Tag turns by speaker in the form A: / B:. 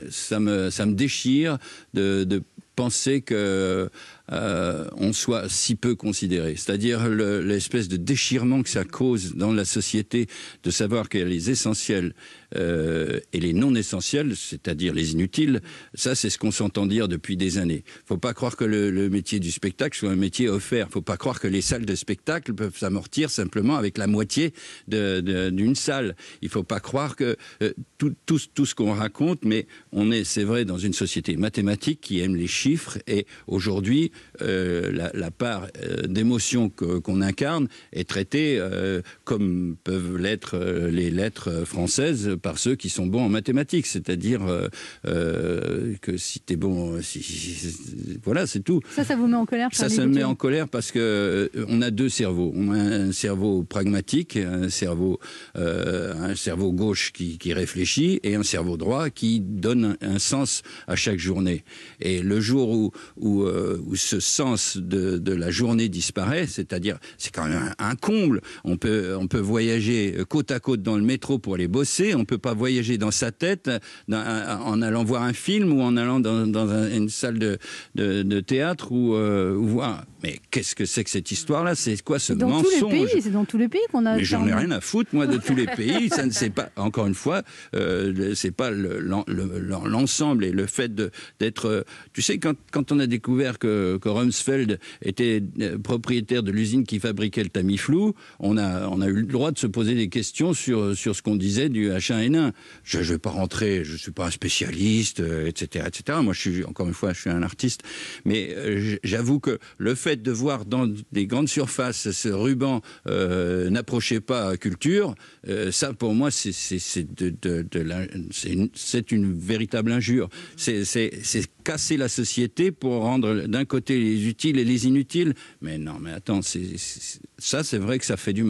A: ça me déchire de penser que on soit si peu considéré. C'est-à-dire l'espèce de déchirement que ça cause dans la société de savoir qu'il y a les essentiels et les non essentiels, c'est-à-dire les inutiles. Ça, c'est ce qu'on s'entend dire depuis des années. Faut pas croire que le métier du spectacle soit un métier offert. Faut pas croire que les salles de spectacle peuvent s'amortir simplement avec la moitié d'une salle. Il faut pas croire que tout ce qu'on raconte, mais c'est vrai, dans une société mathématique qui aime les chiffres, et aujourd'hui, la part d'émotion qu'on incarne est traitée comme peuvent l'être les lettres françaises par ceux qui sont bons en mathématiques, c'est-à-dire que si t'es bon, voilà, c'est tout.
B: Ça vous met en colère?
A: Ça me met en colère parce que on a deux cerveaux. On a un cerveau pragmatique, un cerveau gauche qui réfléchit, et un cerveau droit qui donne un sens à chaque journée. Et le jour où ce sens de la journée disparaît, c'est-à-dire, c'est quand même un comble. On peut voyager côte à côte dans le métro pour aller bosser. On peut pas voyager dans sa tête en allant voir un film ou en allant dans une salle de théâtre ou voir. Mais qu'est-ce que c'est que cette histoire-là? C'est quoi ce mensonge?
B: C'est dans tous les pays qu'on a.
A: Mais j'en ai rien à foutre, moi, de tous les pays. Ça ne c'est pas. Encore une fois, c'est pas l'ensemble et le fait d'être. Tu sais, quand on a découvert que Rumsfeld était propriétaire de l'usine qui fabriquait le Tamiflu, on a eu le droit de se poser des questions sur ce qu'on disait du H1N1. Je vais pas rentrer, je suis pas un spécialiste, etc., etc. Moi, encore une fois, je suis un artiste, mais j'avoue que le fait de voir dans des grandes surfaces ce ruban n'approchez pas culture, ça pour moi c'est une véritable injure. C'est casser la société pour rendre d'un côté les utiles et les inutiles. Mais non, mais attends, ça c'est vrai que ça fait du mal.